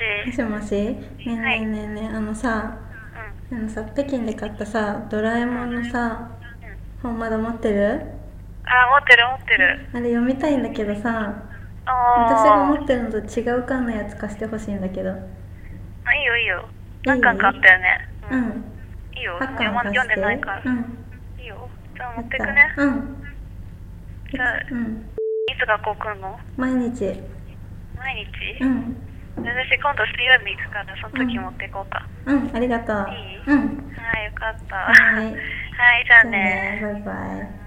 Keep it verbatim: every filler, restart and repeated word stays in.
もしもし、ねえねえねえねえ、あのさ、あのさ、北京で買ったさ、ドラえもんのさ、本まだ持ってる？ あ、持ってる持ってる。 あれ読みたいんだけどさ、私が持あってるのと違う缶のやつ貸してほしいんだけど。 あ、いいよいいよ。 いい？ 何巻かあったよね。 うん。 うん。いいよ。 はっ読ま、読ん巻貸して。 でないから。 うん。 いいよ。じゃあ持やった。 ってくね。 うん。いじゃあ、 つ、うん。 いつ学校来んの？ 毎日。 毎日？ うん。 私今度水曜日行くからその時持っていこうか。 うん、ありがとう。 いい？ うん。 はい、よかった。 はーい。 はい、じゃあじゃあね、 ね。 バイバイ。